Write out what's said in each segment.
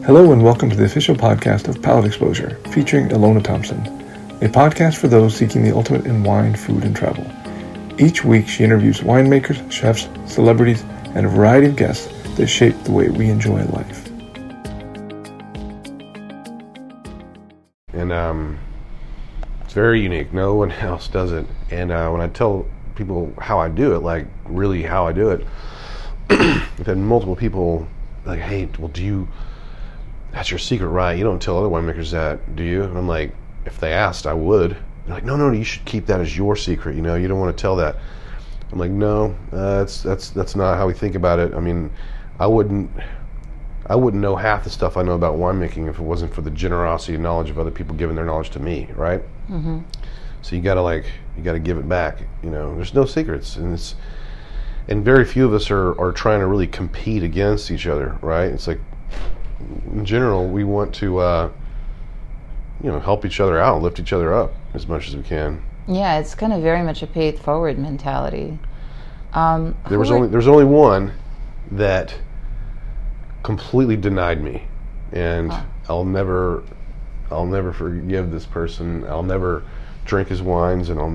Hello and welcome to the official podcast of Palate Exposure, featuring Ilona Thompson, a podcast for those seeking the ultimate in wine, food, and travel. Each week she interviews winemakers, chefs, celebrities, and a variety of guests that shape the way we enjoy life. And it's very unique. No one else does it. And when I tell people how I do it, like really how I do it, I've had multiple people like, hey, well, that's your secret, right? You don't tell other winemakers that, do you? And I'm like, if they asked, I would. They're like, no, you should keep that as your secret. You don't want to tell that. I'm like, no, that's not how we think about it. I mean, I wouldn't know half the stuff I know about winemaking if it wasn't for the generosity and knowledge of other people giving their knowledge to me, right? Mm-hmm. So you gotta give it back. There's no secrets, and very few of us are trying to really compete against each other, right? It's like, in general, we want to help each other out, lift each other up as much as we can. Yeah, it's kind of very much a pay it forward mentality. There's only one that completely denied me, and I'll never forgive this person. I'll never drink his wines, and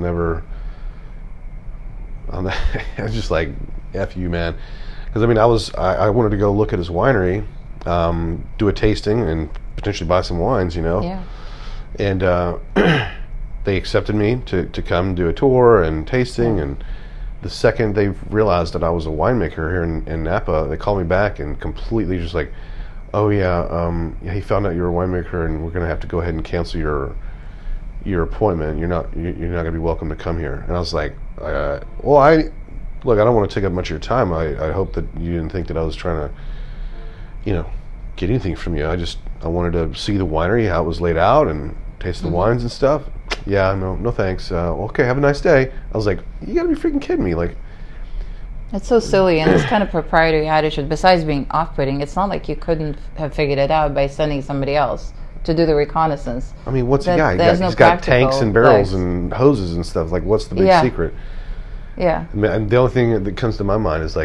I was just like, F you, man. Because I wanted to go look at his winery, do a tasting, and potentially buy some wines, Yeah. And they accepted me to come do a tour and tasting. Yeah. And the second they realized that I was a winemaker here in Napa, they called me back and completely just like, oh yeah, he found out you were a winemaker, and we're gonna have to go ahead and cancel your appointment. You're not gonna be welcome to come here. And I was like, I don't want to take up much of your time. I hope that you didn't think that I was trying to, get anything from you. I wanted to see the winery, how it was laid out, and taste the wines and stuff. Yeah, no thanks. Okay, have a nice day. I was like, you gotta be freaking kidding me. Like, it's so silly, and it's kind of proprietary attitude. Besides being off-putting, it's not like you couldn't have figured it out by sending somebody else to do the reconnaissance. I mean, what's he got? He's got tanks and barrels and hoses and stuff. Like, what's the big secret? Yeah. And the only thing that comes to my mind is like,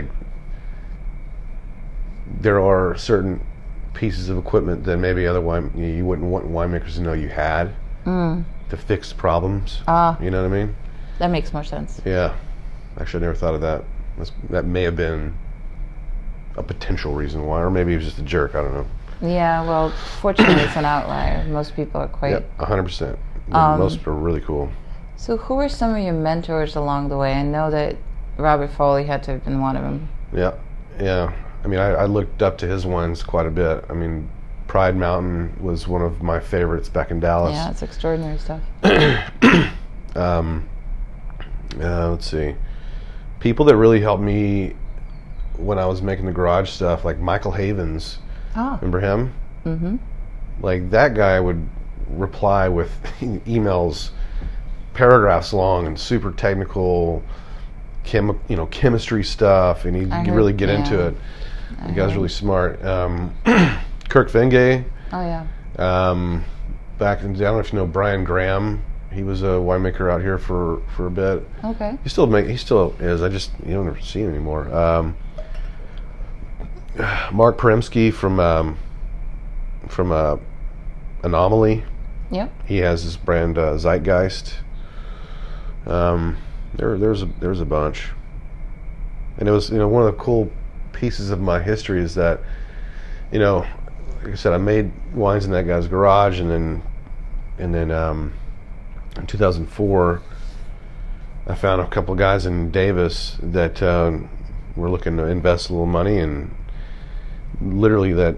there are certain pieces of equipment that maybe you wouldn't want winemakers to know you had to fix problems. You know what I mean? That makes more sense. Yeah. Actually, I never thought of that. That may have been a potential reason why, or maybe he was just a jerk. I don't know. Yeah, well, fortunately, it's an outlier. Most people are quite... Yeah, 100%. Most are really cool. So who were some of your mentors along the way? I know that Robert Foley had to have been one of them. Yeah. I mean, I looked up to his wines quite a bit. I mean, Pride Mountain was one of my favorites back in Dallas. Yeah, it's extraordinary stuff. Let's see. People that really helped me when I was making the garage stuff, like Michael Havens. Remember him? Mm-hmm. Like, that guy would reply with emails, paragraphs long and super technical, chemistry stuff, and he'd really get into it. The guy's really smart. Kirk Vengay. Oh yeah. Back in, I don't know if you know Brian Graham. He was a winemaker out here for a bit. Okay. He still is. You don't ever see him anymore. Mark Peremsky from Anomaly. Yep. He has his brand Zeitgeist. There's a bunch, and it was one of the cool pieces of my history is that like I said, I made wines in that guy's garage, and then in 2004 I found a couple of guys in Davis that were looking to invest a little money, and literally the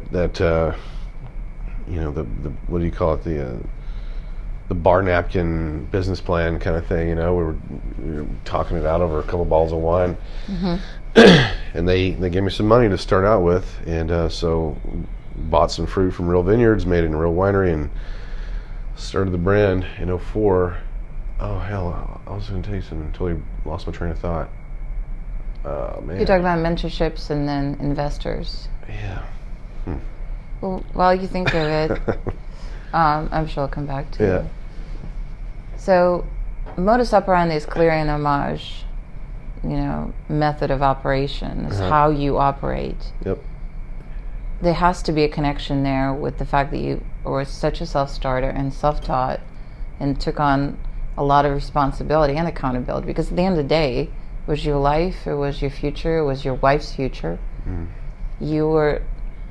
what do you call it, the bar napkin business plan kind of thing. We were talking it out over a couple bottles of wine. Mm-hmm. And they gave me some money to start out with, and so bought some fruit from Real Vineyards, made it in a Real Winery, and started the brand in 2004. Oh hell, I was going to tell you something until I lost my train of thought. Man. You're talking about mentorships and then investors. Yeah. Well, while you think of it, I'm sure I'll come back to it. So, modus operandi is clearly an homage method of operation. Is how you operate. Yep. there has to be a connection there with the fact that you were such a self-starter and self-taught and took on a lot of responsibility and accountability, because at the end of the day, it was your life, it was your future, it was your wife's future. You were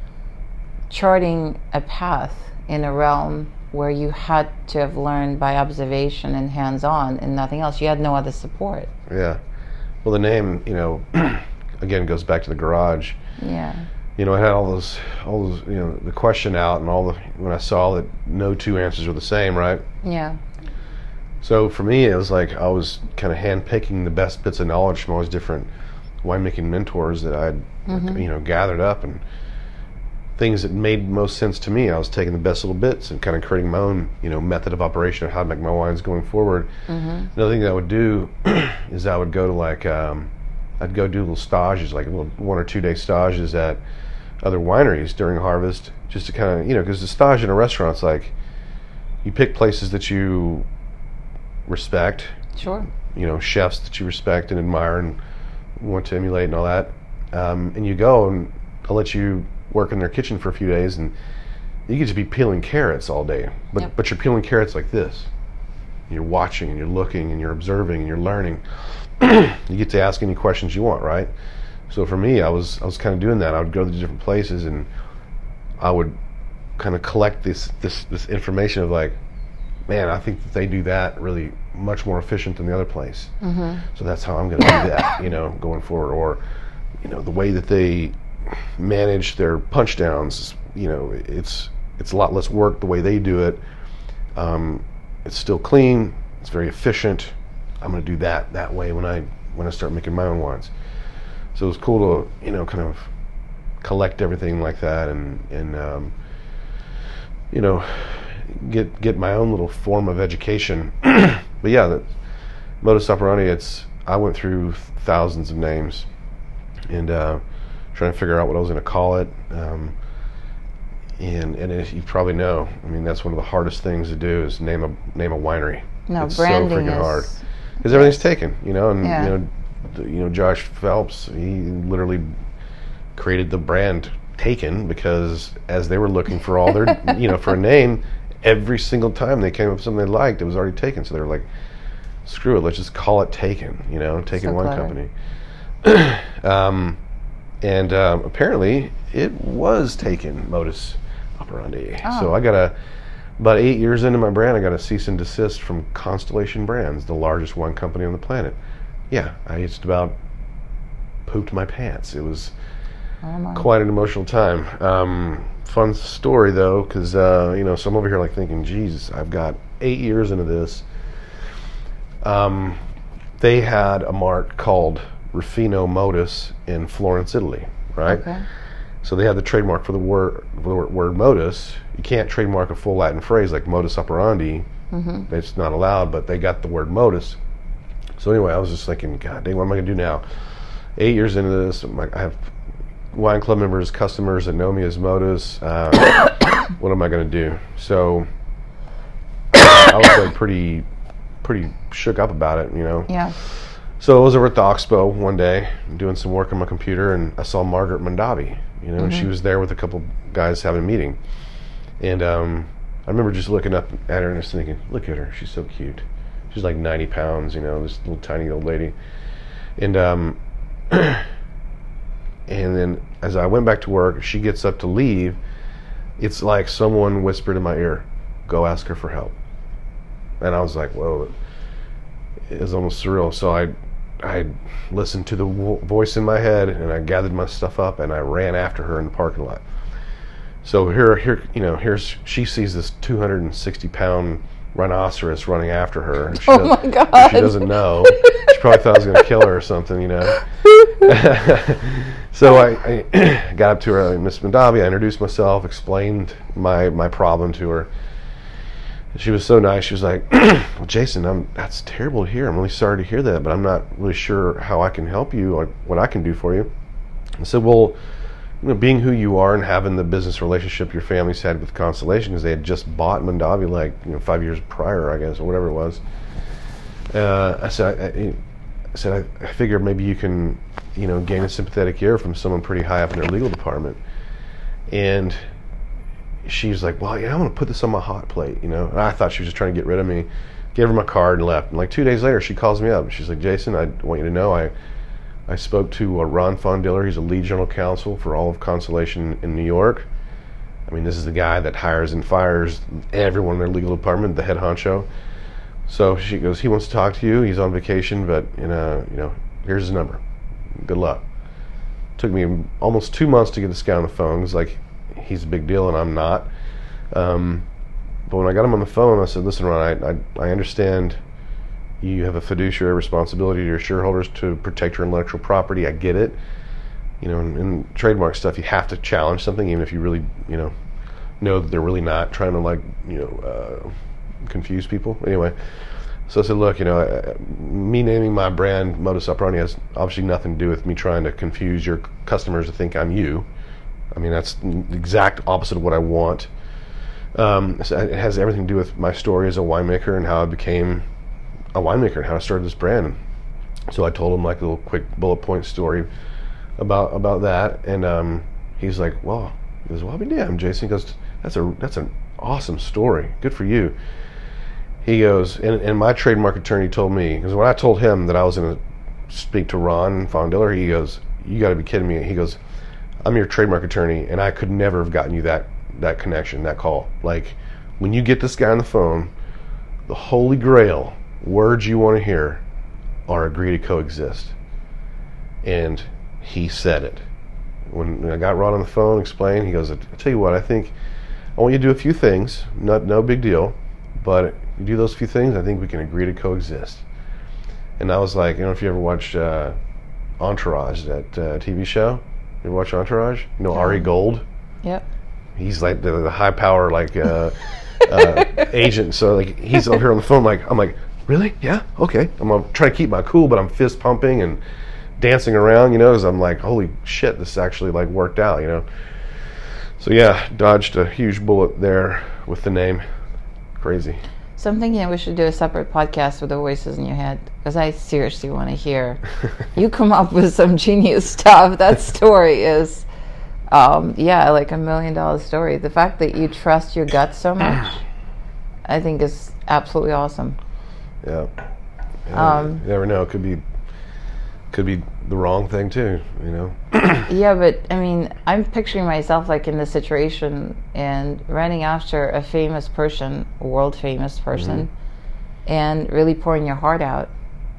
charting a path in a realm where you had to have learned by observation and hands-on and nothing else. You had no other support. Yeah. Well, the name, again, goes back to the garage. Yeah. I had all those, the question out, and when I saw that no two answers were the same, right? Yeah. So for me, it was like I was kind of handpicking the best bits of knowledge from all these different winemaking mentors that I'd, gathered up, and things that made most sense to me. I was taking the best little bits and kind of creating my own, method of operation of how to make my wines going forward. Another thing that I would do is I would go to I'd go do little stages, like little 1 or 2 day stages at other wineries during harvest, just to kind of, because the stage in a restaurant's like, you pick places that you respect. Sure. Chefs that you respect and admire and want to emulate and all that. And you go, and I'll let you work in their kitchen for a few days, and you get to be peeling carrots all day. But you're peeling carrots like this. You're watching and you're looking and you're observing and you're learning. You get to ask any questions you want, right? So for me, I was kind of doing that. I would go to different places and I would kind of collect this information of like, man, I think that they do that really much more efficient than the other place. So that's how I'm going to do that, going forward. Or, the way that they manage their punch downs, it's a lot less work the way they do it. It's still clean. It's very efficient. I'm going to do that way when I start making my own wines. So it was cool to kind of collect everything like that and get my own little form of education. But yeah, the modus operandi. I went through thousands of names and trying to figure out what I was going to call it. And as you probably know, that's one of the hardest things to do is name a winery. No, it's branding so freaking is hard because everything's taken, and Josh Phelps, he literally created the brand Taken because as they were looking for all their, for a name, every single time they came up with something they liked, it was already taken. So they were like, screw it, let's just call it Taken, Taken Wine Company. And apparently it was Taken modus operandi. Oh. So I got about 8 years into my brand, I got a cease and desist from Constellation Brands, the largest wine company on the planet. Yeah, I just about pooped my pants. It was quite an emotional time. Fun story though, because so I'm over here like thinking, geez, I've got 8 years into this. They had a mark called Ruffino Modus in Florence, Italy, right? Okay. So they had the trademark for the word modus. You can't trademark a full Latin phrase like modus operandi. It's not allowed, but they got the word modus. So anyway, I was just thinking, God dang, what am I going to do now? 8 years into this, I have wine club members, customers that know me as Modus. What am I going to do? So I was like pretty shook up about it, Yeah. So I was over at the Oxbow one day doing some work on my computer, and I saw Margaret Mondavi, and she was there with a couple guys having a meeting. And I remember just looking up at her and just thinking, look at her, she's so cute. She's like 90 pounds, this little tiny old lady. And and then as I went back to work, she gets up to leave. It's like someone whispered in my ear, go ask her for help. And I was like, whoa, it was almost surreal. So I listened to the voice in my head, and I gathered my stuff up, and I ran after her in the parking lot. So here's she sees this 260-pound rhinoceros running after her. Oh my God! She doesn't know. She probably thought I was going to kill her or something, So I got up to her, like, Miss Mondavi. I introduced myself, explained my problem to her. She was so nice. She was like, well, Jason, that's terrible to hear. I'm really sorry to hear that, but I'm not really sure how I can help you or what I can do for you. I said, well, being who you are and having the business relationship your family's had with Constellation, because they had just bought Mondavi 5 years prior, I guess, or whatever it was. I said, I figured maybe you can, gain a sympathetic ear from someone pretty high up in their legal department. And she's like, well, yeah, I'm going to put this on my hot plate, you know. And I thought she was just trying to get rid of me. Gave her my card and left. And like 2 days later, she calls me up. She's like, Jason, I want you to know I spoke to Ron Fondiller. He's a lead general counsel for all of Constellation in New York. I mean, this is the guy that hires and fires everyone in their legal department, the head honcho. So she goes, he wants to talk to you. He's on vacation, but here's his number. Good luck. Took me almost 2 months to get this guy on the phone. It's like, he's a big deal and I'm not. But when I got him on the phone, I said, listen, Ron, I understand you have a fiduciary responsibility to your shareholders to protect your intellectual property. I get it. You know, in trademark stuff, you have to challenge something, even if you really, know that they're really not trying to, confuse people. Anyway, so I said, look, me naming my brand Modus Operandi has obviously nothing to do with me trying to confuse your customers to think I'm you. I mean, that's the exact opposite of what I want. So it has everything to do with my story as a winemaker and how I became a winemaker and how I started this brand. So I told him like a little quick bullet point story about that, and he's like, well, I'll be damned, Jason. He goes, that's an awesome story. Good for you. He goes, and my trademark attorney told me, because when I told him that I was going to speak to Ron Fondiller, he goes, you got to be kidding me. He goes, I'm your trademark attorney, and I could never have gotten you that connection, that call. Like, when you get this guy on the phone, the holy grail words you want to hear are agree to coexist. And he said it. When I got Ron on the phone, explained, he goes, I'll tell you what, I think I want you to do a few things, no big deal, but you do those few things, I think we can agree to coexist. And I was like, if you ever watched Entourage, that TV show, you ever watch Entourage? Ari Gold? Yep. He's like the high power agent. So like he's up here on the phone. I'm like, really? Yeah, okay. I'm gonna try to keep my cool, but I'm fist pumping and dancing around, because I'm like, holy shit, this actually like worked out, So yeah, dodged a huge bullet there with the name. Crazy. So I'm thinking we should do a separate podcast with the voices in your head, because I seriously want to hear. You come up with some genius stuff. That story is, like $1 million story. The fact that you trust your gut so much, I think is absolutely awesome. Yeah. You never know. It could be the wrong thing too, Yeah, but I mean, I'm picturing myself like in this situation and running after a famous person, a world famous person, and really pouring your heart out.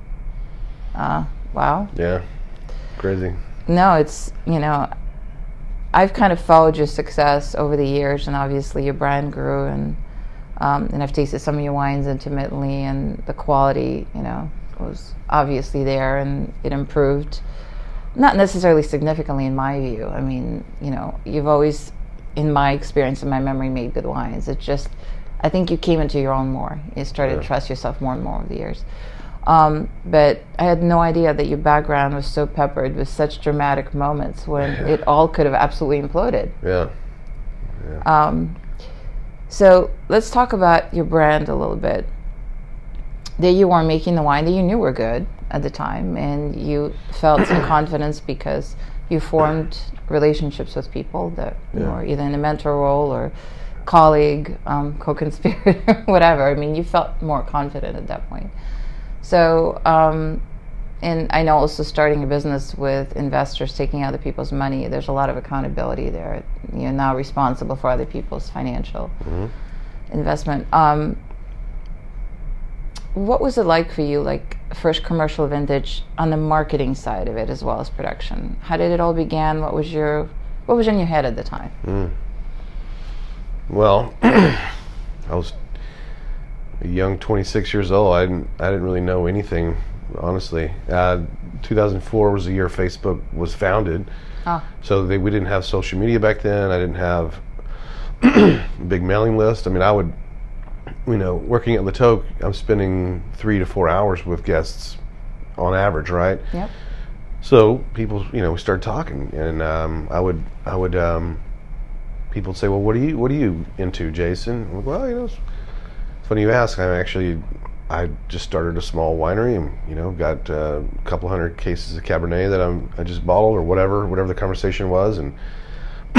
Wow. Yeah. Crazy. No, it's, I've kind of followed your success over the years, and obviously your brand grew, and I've tasted some of your wines intimately, and the quality, was obviously there, and it improved. Not necessarily significantly in my view. I mean, you've always, in my experience, in my memory, made good wines. It's just, I think you came into your own more. You started to trust yourself more and more over the years. But I had no idea that your background was so peppered with such dramatic moments when it all could have absolutely imploded. Yeah. So let's talk about your brand a little bit. There you are making the wine that you knew were good at the time, and you felt some confidence because you formed relationships with people that were either in a mentor role or colleague, co-conspirator, whatever. I mean, you felt more confident at that point. So, and I know also starting a business with investors taking other people's money, there's a lot of accountability there. You're now responsible for other people's financial investment. What was it like for you, like first commercial vintage on the marketing side of it as well as production? How did it all begin? What was in your head at the time? Well, I was a young 26 years old. I didn't really know anything, honestly. 2004 was the year Facebook was founded. So we didn't have social media back then. I didn't have a big mailing list. I mean, I would, working at La Toque, I'm spending 3 to 4 hours with guests on average, right? Yep. So people, we started talking, and I would people would say, well, what are you into, Jason? I'm like, well, it's funny you ask. I just started a small winery, and got a couple hundred cases of Cabernet that I just bottled, or whatever the conversation was, and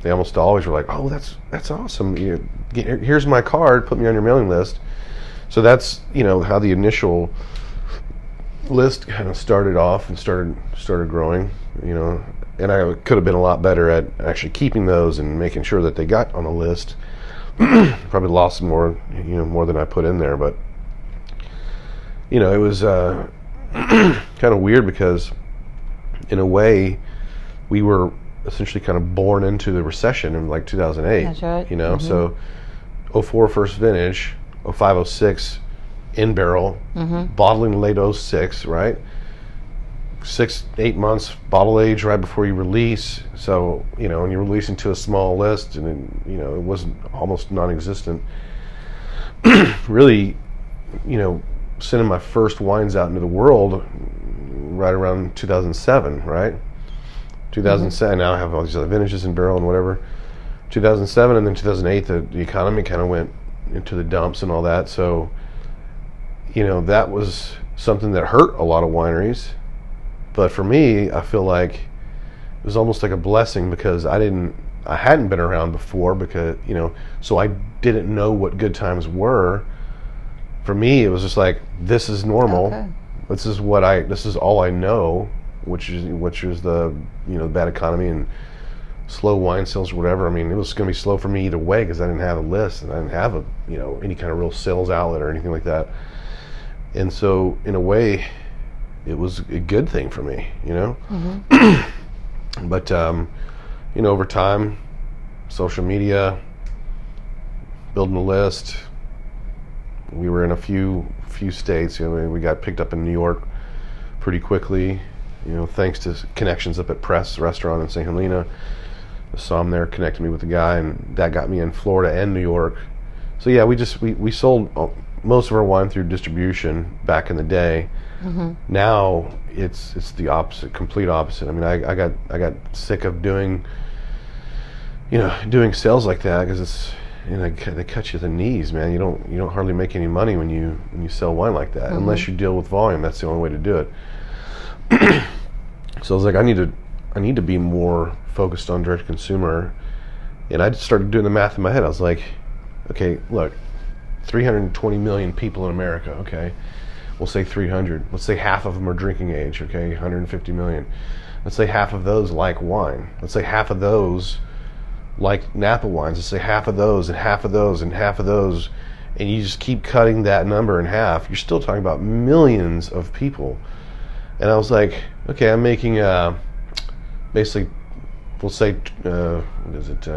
they almost always were like, "Oh, that's awesome. Here's my card. Put me on your mailing list." So that's how the initial list kind of started off and started growing. And I could have been a lot better at actually keeping those and making sure that they got on the list. Probably lost more than I put in there, but it was kind of weird because in a way we were essentially kind of born into the recession in like 2008. That's right. So 04 first vintage, 05, 06 in barrel, bottling late 06, right? 6-8 months bottle age right before you release. So and you're releasing to a small list, and it wasn't almost non-existent. Really, sending my first wines out into the world right around 2007, right? 2007. Now I have all these other vintages in barrel and whatever. 2007 and then 2008, the economy kind of went into the dumps and all that. So that was something that hurt a lot of wineries. But for me, I feel like it was almost like a blessing because I hadn't been around before because, so I didn't know what good times were. For me, it was just like, this is normal. Okay. This is all I know, which is the, the bad economy and slow wine sales or whatever. I mean, it was going to be slow for me either way because I didn't have a list and I didn't have any kind of real sales outlet or anything like that. And so in a way, it was a good thing for me, But over time, social media, building a list. We were in a few states. We got picked up in New York pretty quickly. Thanks to connections up at Press Restaurant in St. Helena. I saw him there, connected me with the guy, and that got me in Florida and New York. So yeah, we sold most of our wine through distribution back in the day. Now it's the opposite, complete opposite. I mean, I got sick of doing sales like that because it's they cut you at the knees, man. You don't hardly make any money when you sell wine like that unless you deal with volume. That's the only way to do it. So I was like, I need to be more focused on direct to consumer, and I just started doing the math in my head. I was like, okay, look, 320 million people in America. Okay. We'll say 300. Let's say half of them are drinking age, okay? 150 million. Let's say half of those like wine. Let's say half of those like Napa wines. Let's say half of those and half of those and half of those. And you just keep cutting that number in half. You're still talking about millions of people. And I was like, okay, I'm making basically, we'll say, what is it?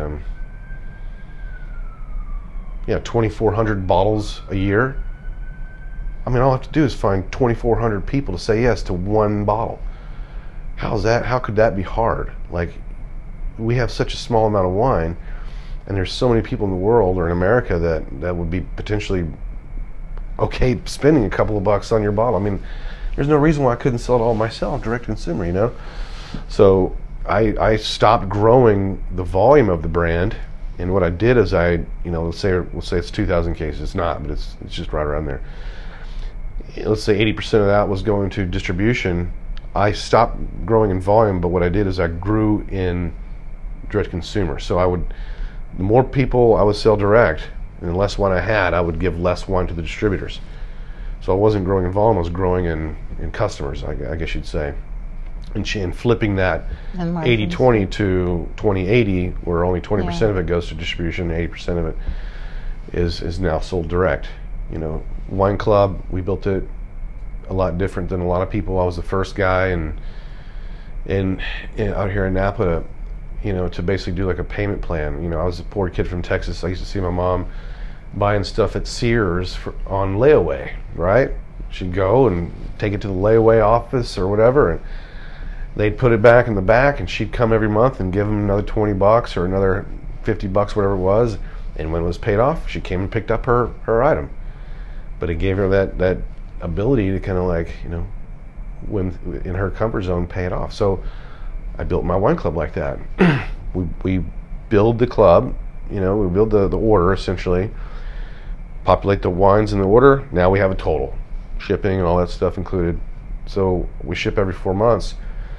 2,400 bottles a year. I mean, all I have to do is find 2,400 people to say yes to one bottle. How could that be hard? Like, we have such a small amount of wine, and there's so many people in the world or in America that would be potentially okay spending a couple of bucks on your bottle. I mean, there's no reason why I couldn't sell it all myself, direct to consumer, So I stopped growing the volume of the brand, and what I did is we'll say it's 2,000 cases. It's not, but it's just right around there. Let's say 80% of that was going to distribution. I stopped growing in volume, but what I did is I grew in direct consumer. So the more people I would sell direct, and the less wine I had, I would give less wine to the distributors. So I wasn't growing in volume, I was growing in customers, I guess you'd say. And flipping that 80-20 to 20-80, where only 20% of it goes to distribution, 80% of it is now sold direct. Wine Club, we built it a lot different than a lot of people. I was the first guy and out here in Napa to basically do like a payment plan. I was a poor kid from Texas. I used to see my mom buying stuff at Sears on layaway, right? She'd go and take it to the layaway office or whatever, and they'd put it back in the back, and she'd come every month and give them another $20 or another $50, whatever it was. And when it was paid off, she came and picked up her item. But it gave her that ability to kind of like, when in her comfort zone, pay it off. So I built my wine club like that. we build the club, we build the order essentially, populate the wines in the order. Now we have a total, shipping and all that stuff included. So we ship every 4 months.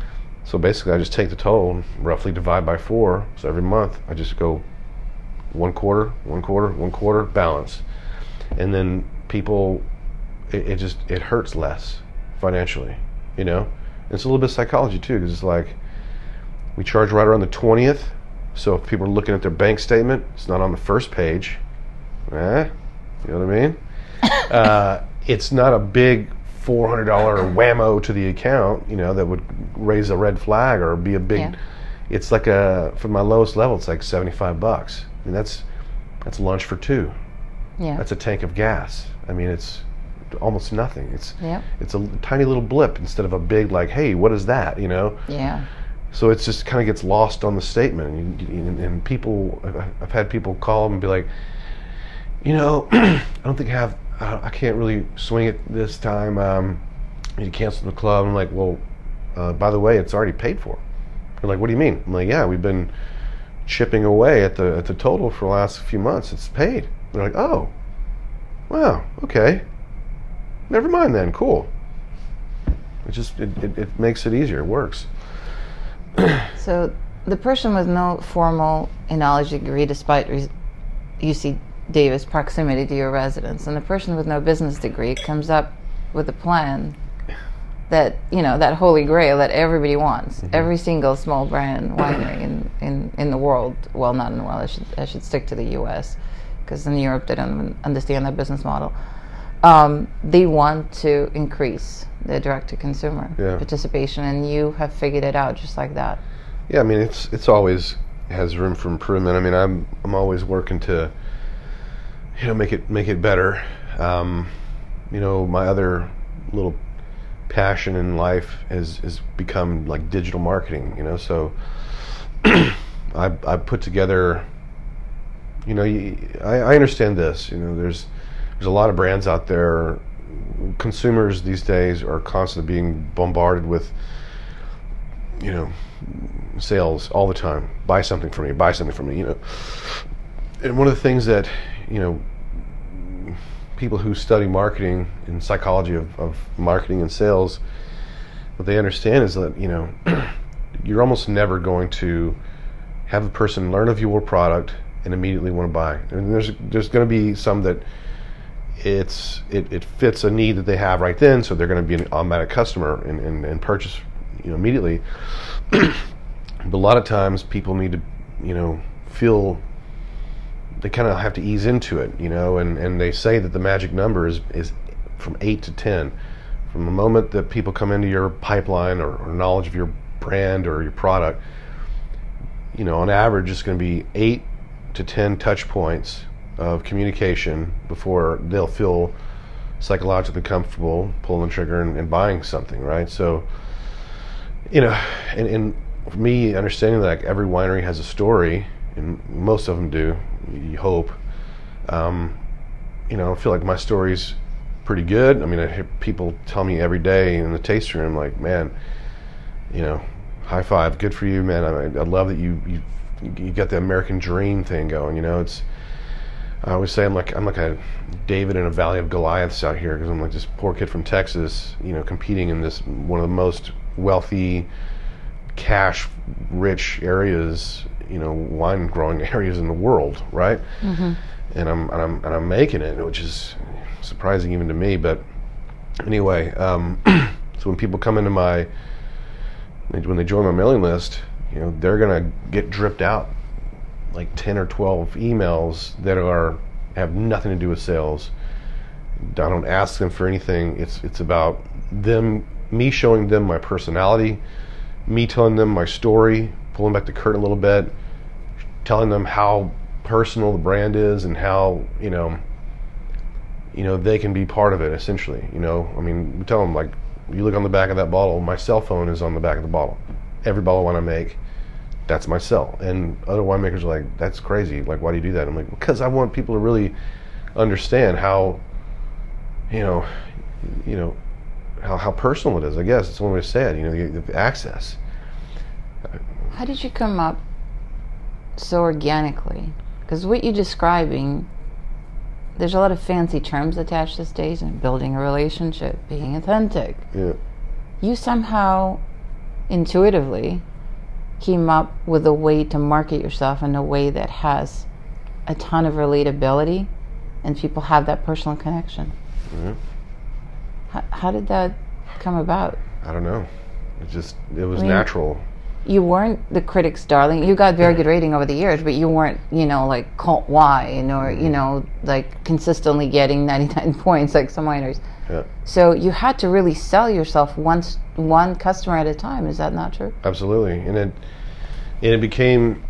So basically, I just take the total and roughly divide by 4. So every month, I just go 1 quarter, 1 quarter, 1 quarter, balance. And then people, it hurts less financially, you know? And it's a little bit of psychology too, because it's like, we charge right around the 20th. So if people are looking at their bank statement, it's not on the first page. You know what I mean? It's not a big $400 whammo to the account, you know, that would raise a red flag or be a big. Yeah. It's like from my lowest level, it's like $75. I mean, that's lunch for 2. Yeah. That's a tank of gas. I mean, it's almost nothing. It's a tiny little blip instead of a big, like, hey, what is that? You know? Yeah. So it's just kind of gets lost on the statement, and people. I've had people call them and be like, you know, I don't think I can't really swing it this time. You cancel the club. I'm like, well, by the way, it's already paid for. They're like, what do you mean? I'm like, yeah, we've been chipping away at the total for the last few months. It's paid. They're like, oh, wow, okay, never mind then. Cool. It makes it easier. It works. So the person with no formal knowledge degree, despite UC Davis proximity to your residence, and the person with no business degree comes up with a plan that, you know, that holy grail that everybody wants. Mm-hmm. Every single small brand winery in the world, well, not in the world, I should stick to the U.S., because in Europe they don't understand that business model. They want to increase the direct-to-consumer participation, and you have figured it out just like that. Yeah, I mean, it's always has room for improvement. I mean, I'm always working to, you know, make it better. You know, my other little passion in life has become like digital marketing. You know, so I put together. You know, I understand this. You know, there's a lot of brands out there. Consumers these days are constantly being bombarded with, you know, sales all the time. Buy something from me. Buy something from me. You know, and one of the things that, you know, people who study marketing and psychology of marketing and sales, what they understand is that, you know, you're almost never going to have a person learn of your product and immediately want to buy. And there's going to be some that it fits a need that they have right then, so they're going to be an automatic customer and purchase, you know, immediately. But a lot of times people need to, you know, feel they kind of have to ease into it, you know, and they say that the magic number is from 8 to 10. From the moment that people come into your pipeline or knowledge of your brand or your product, you know, on average it's going to be 8 to 10 touch points of communication before they'll feel psychologically comfortable pulling the trigger and buying something, right? So, you know, and for me, understanding that like every winery has a story, and most of them do, you hope. You know, I feel like my story's pretty good. I mean, I hear people tell me every day in the tasting room, like, man, you know, high five, good for you, man. I love that you got the American dream thing going. You know, I always say I'm like a David in a valley of Goliaths out here, because I'm like this poor kid from Texas, you know, competing in this one of the most wealthy, cash-rich areas, you know, wine growing areas in the world, right? Mm-hmm. And I'm making it, which is surprising even to me. But anyway, so when people come into when they join my mailing list, you know, they're gonna get dripped out like 10 or 12 emails that have nothing to do with sales. I don't ask them for anything. It's about me showing them my personality, me telling them my story, pulling back the curtain a little bit, telling them how personal the brand is and how, you know, they can be part of it, essentially. You know, I mean, we tell them, like, you look on the back of that bottle, my cell phone is on the back of the bottle. Every bottle I want to make, that's my cell. And other winemakers are like, that's crazy. Like, why do you do that? I'm like, because I want people to really understand how, you know, how personal it is. I guess it's one way to say it. You know, the access. How did you come up so organically? Because what you're describing, there's a lot of fancy terms attached these days, and building a relationship, being authentic. Yeah. You somehow intuitively came up with a way to market yourself in a way that has a ton of relatability and people have that personal connection. How did that come about? I don't know. It was natural. You weren't the critics' darling. You got very good rating over the years, but you weren't, like cult wine or, like consistently getting 99 points like some wineries. Yeah. So you had to really sell yourself one customer at a time. Is that not true? Absolutely. And it became,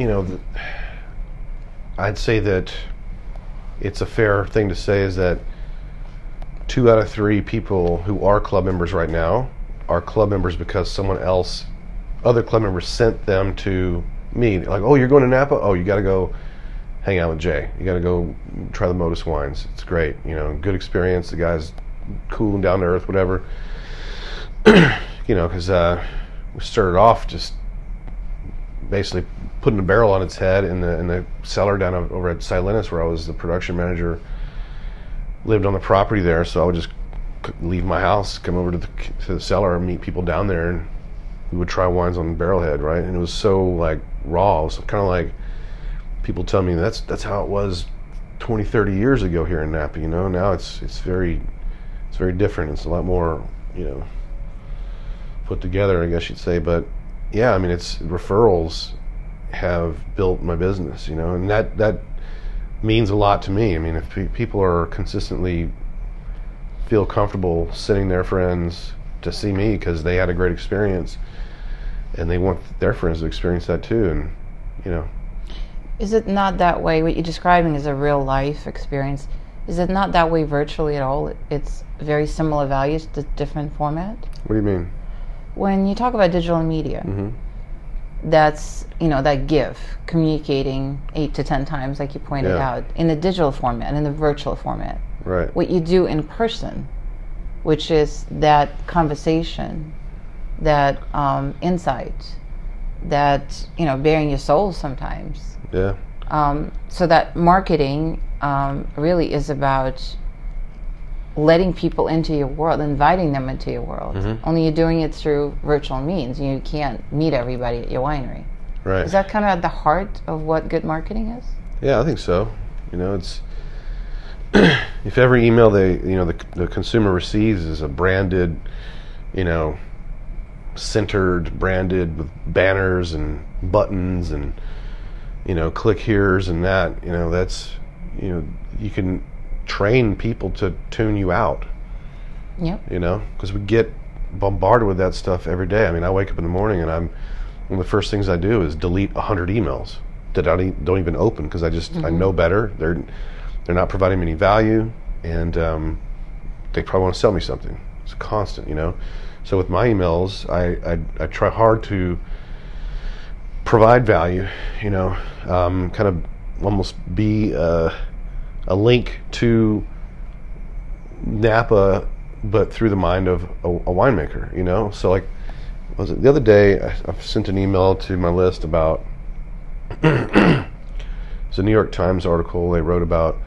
I'd say that it's a fair thing to say is that 2 out of 3 people who are club members right now are club members because other club members sent them to me. Like, oh, you're going to Napa? Oh, you got to go hang out with Jay. You got to go try the Modus wines. It's great. Good experience. The guy's cool and down to earth, whatever. Because we started off just basically putting a barrel on its head in the cellar down over at Silenus, where I was the production manager. Lived on the property there, so I would just leave my house, come over to the cellar, and meet people down there, and we would try wines on Barrelhead, right? And it was so like raw. It was kind of like people tell me that's how it was 20, 30 years ago here in Napa. Now it's very different. It's a lot more put together, I guess you'd say. But yeah, I mean, it's referrals have built my business, and that means a lot to me. I mean, if people are consistently feel comfortable sending their friends to see me because they had a great experience and they want their friends to experience that too, and Is it not that way? What you're describing is a real life experience. Is it not that way virtually at all? It's very similar values, just different format? What do you mean? When you talk about digital media, that's, that give, communicating 8 to 10 times, like you pointed out, in the digital format, in the virtual format. Right. What you do in person, which is that conversation, that insight, that, bearing your soul sometimes. Yeah. So that marketing really is about letting people into your world, inviting them into your world. Only you're doing it through virtual means. You can't meet everybody at your winery. Right. Is that kind of at the heart of what good marketing is? Yeah, I think so. It's if every email the consumer receives is a branded, centered, branded with banners and buttons and click here's and that, that's you can train people to tune you out. Yep. Because we get bombarded with that stuff every day. I mean, I wake up in the morning and one of the first things I do is delete 100 emails that I don't even open because I know better. They're not providing me any value, and they probably want to sell me something. It's constant, So with my emails, I try hard to provide value, kind of almost be a link to Napa, but through the mind of a winemaker, So like, was it the other day, I sent an email to my list about, it's a New York Times article they wrote about,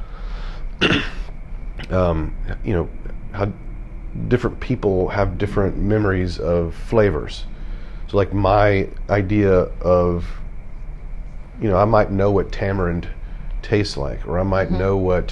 how different people have different memories of flavors. So like my idea of, I might know what tamarind tastes like, or I might know what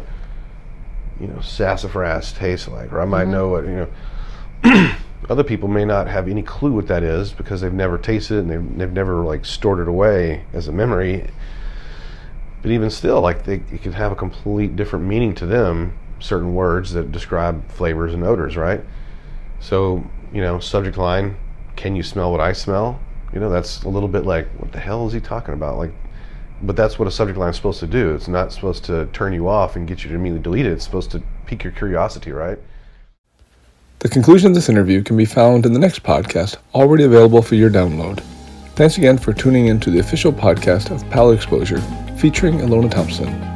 sassafras tastes like, or I might know what other people may not have any clue what that is because they've never tasted it and they've never like stored it away as a memory. But even still, like it could have a complete different meaning to them, certain words that describe flavors and odors, right? So, subject line, can you smell what I smell? That's a little bit like, what the hell is he talking about? Like, but that's what a subject line is supposed to do. It's not supposed to turn you off and get you to immediately delete it. It's supposed to pique your curiosity, right? The conclusion of this interview can be found in the next podcast, already available for your download. Thanks again for tuning in to the official podcast of Palate Exposure, featuring Ilona Thompson.